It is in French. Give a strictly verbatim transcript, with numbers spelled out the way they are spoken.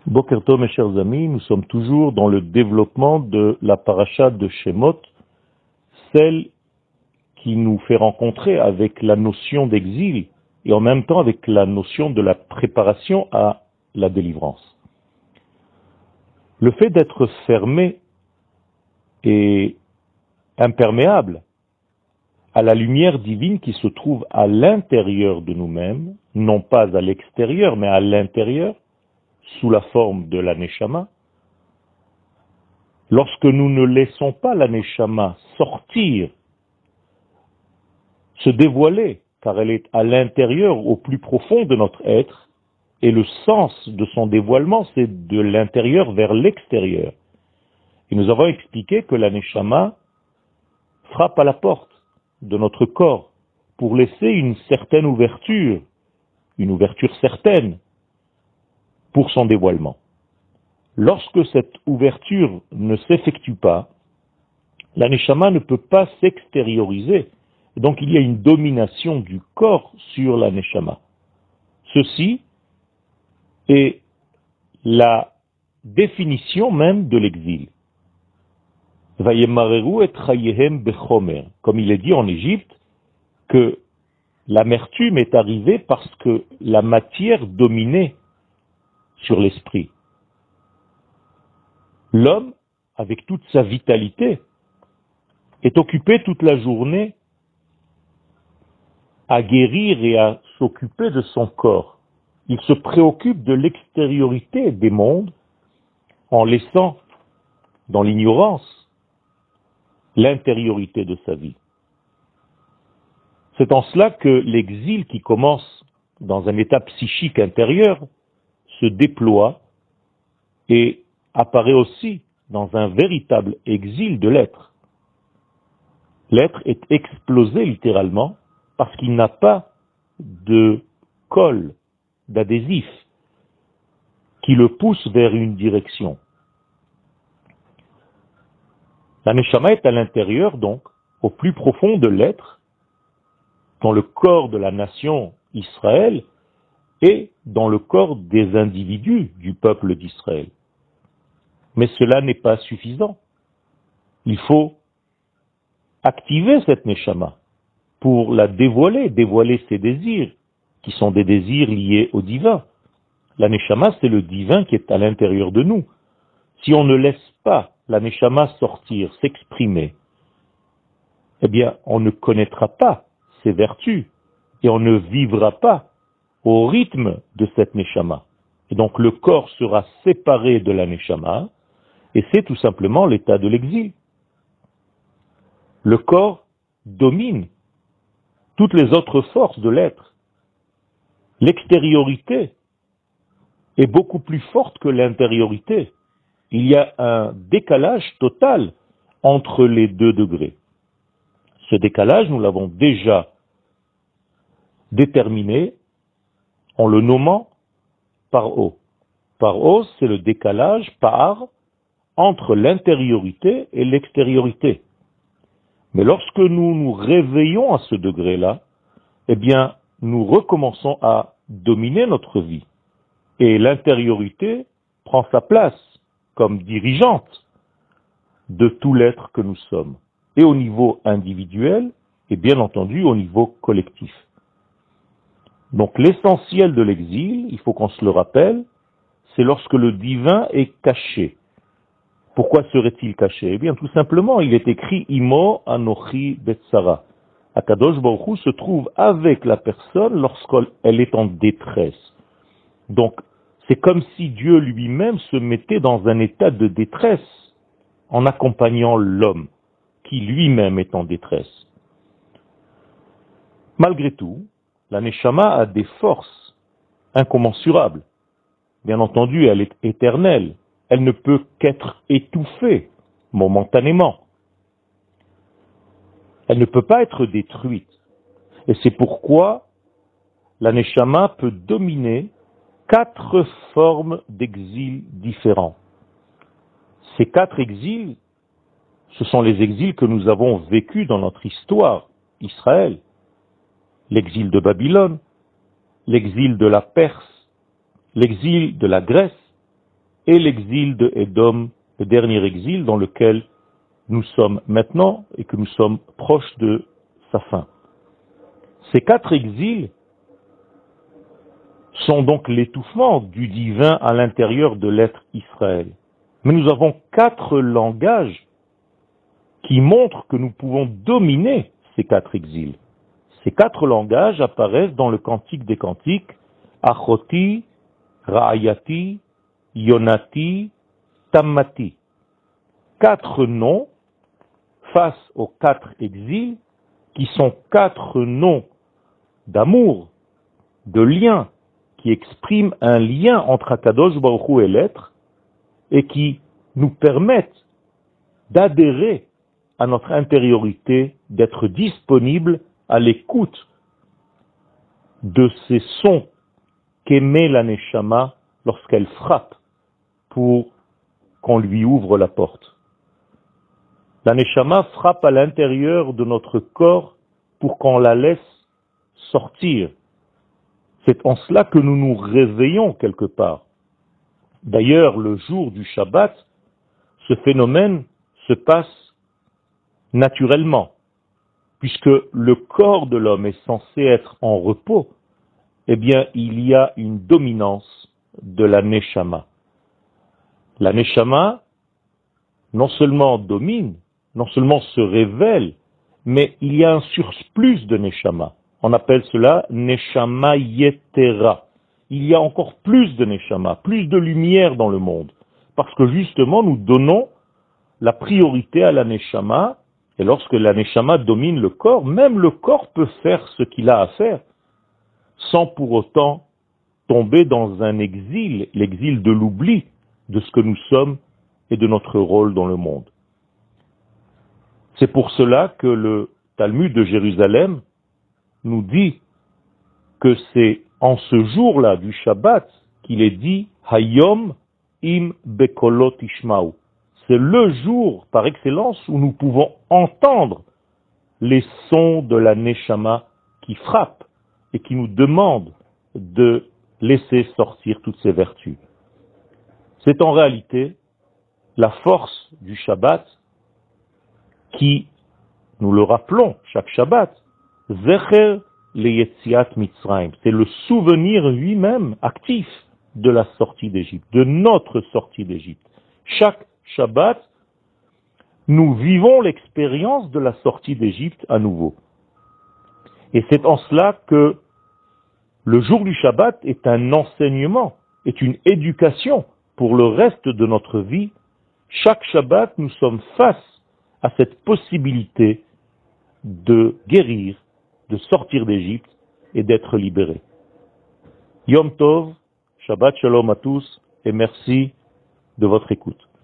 Boker Tov, mes chers amis, nous sommes toujours dans le développement de la paracha de Shemot, celle qui nous fait rencontrer avec la notion d'exil et en même temps avec la notion de la préparation à la délivrance. Le fait d'être fermé et imperméable à la lumière divine qui se trouve à l'intérieur de nous-mêmes, non pas à l'extérieur, mais à l'intérieur, sous la forme de la Neshama, lorsque nous ne laissons pas la Neshama sortir, se dévoiler, car elle est à l'intérieur, au plus profond de notre être, et le sens de son dévoilement, c'est de l'intérieur vers l'extérieur. Et nous avons expliqué que la Neshama frappe à la porte de notre corps pour laisser une certaine ouverture, une ouverture certaine, pour son dévoilement. Lorsque cette ouverture ne s'effectue pas, la Neshama ne peut pas s'extérioriser. Donc il y a une domination du corps sur la Neshama. Ceci est la définition même de l'exil. Vayemareru et chayehem bechomer. Comme il est dit en Égypte, que l'amertume est arrivée parce que la matière dominait sur l'esprit. L'homme, avec toute sa vitalité, est occupé toute la journée à guérir et à s'occuper de son corps. Il se préoccupe de l'extériorité des mondes en laissant dans l'ignorance l'intériorité de sa vie. C'est en cela que l'exil qui commence dans un état psychique intérieur se déploie et apparaît aussi dans un véritable exil de l'être. L'être est explosé littéralement parce qu'il n'a pas de colle, d'adhésif, qui le pousse vers une direction. La Neshama est à l'intérieur donc, au plus profond de l'être, dans le corps de la nation Israël, et dans le corps des individus du peuple d'Israël. Mais cela n'est pas suffisant. Il faut activer cette Neshama pour la dévoiler, dévoiler ses désirs, qui sont des désirs liés au divin. La Neshama, c'est le divin qui est à l'intérieur de nous. Si on ne laisse pas la Neshama sortir, s'exprimer, eh bien, on ne connaîtra pas ses vertus et on ne vivra pas au rythme de cette Neshama. Et donc le corps sera séparé de la Neshama, et c'est tout simplement l'état de l'exil. Le corps domine toutes les autres forces de l'être. L'extériorité est beaucoup plus forte que l'intériorité. Il y a un décalage total entre les deux degrés. Ce décalage, nous l'avons déjà déterminé en le nommant paro. Paro, c'est le décalage par entre l'intériorité et l'extériorité. Mais lorsque nous nous réveillons à ce degré-là, eh bien, nous recommençons à dominer notre vie. Et l'intériorité prend sa place comme dirigeante de tout l'être que nous sommes. Et au niveau individuel, et bien entendu au niveau collectif. Donc l'essentiel de l'exil, il faut qu'on se le rappelle, c'est lorsque le divin est caché. Pourquoi serait-il caché? Eh bien tout simplement, il est écrit « Imo anochi betsara ». Akadosh Baruch Hu se trouve avec la personne lorsqu'elle est en détresse. Donc c'est comme si Dieu lui-même se mettait dans un état de détresse en accompagnant l'homme qui lui-même est en détresse. Malgré tout, la Neshama a des forces incommensurables. Bien entendu, elle est éternelle. Elle ne peut qu'être étouffée momentanément. Elle ne peut pas être détruite. Et c'est pourquoi la Neshama peut dominer quatre formes d'exil différents. Ces quatre exils, ce sont les exils que nous avons vécus dans notre histoire, Israël. L'exil de Babylone, l'exil de la Perse, l'exil de la Grèce et l'exil de Édom, le dernier exil dans lequel nous sommes maintenant et que nous sommes proches de sa fin. Ces quatre exils sont donc l'étouffement du divin à l'intérieur de l'être Israël. Mais nous avons quatre langages qui montrent que nous pouvons dominer ces quatre exils. Ces quatre langages apparaissent dans le Cantique des Cantiques, Achoti, Ra'ayati, Yonati, Tammati. Quatre noms face aux quatre exils qui sont quatre noms d'amour, de lien, qui expriment un lien entre Akadosh Baruch Hu et l'être et qui nous permettent d'adhérer à notre intériorité, d'être disponible à l'écoute de ces sons qu'émet la Neshama lorsqu'elle frappe pour qu'on lui ouvre la porte. La Neshama frappe à l'intérieur de notre corps pour qu'on la laisse sortir. C'est en cela que nous nous réveillons quelque part. D'ailleurs, le jour du Shabbat, ce phénomène se passe naturellement, puisque le corps de l'homme est censé être en repos, eh bien, il y a une dominance de la Neshama. La Neshama, non seulement domine, non seulement se révèle, mais il y a un surplus de Neshama. On appelle cela Neshama Yetera. Il y a encore plus de Neshama, plus de lumière dans le monde, parce que justement, nous donnons la priorité à la Neshama, et lorsque la Neshama domine le corps, même le corps peut faire ce qu'il a à faire, sans pour autant tomber dans un exil, l'exil de l'oubli de ce que nous sommes et de notre rôle dans le monde. C'est pour cela que le Talmud de Jérusalem nous dit que c'est en ce jour-là du Shabbat qu'il est dit Hayom im bekolot ishma'u. C'est le jour par excellence où nous pouvons entendre les sons de la Neshama qui frappent et qui nous demandent de laisser sortir toutes ces vertus. C'est en réalité la force du Shabbat qui, nous le rappelons chaque Shabbat, Zecher leYetziat Mitzrayim. C'est le souvenir lui-même actif de la sortie d'Égypte, de notre sortie d'Égypte. Chaque Shabbat, nous vivons l'expérience de la sortie d'Égypte à nouveau. Et c'est en cela que le jour du Shabbat est un enseignement, est une éducation pour le reste de notre vie. Chaque Shabbat, nous sommes face à cette possibilité de guérir, de sortir d'Égypte et d'être libérés. Yom Tov, Shabbat Shalom à tous et merci de votre écoute.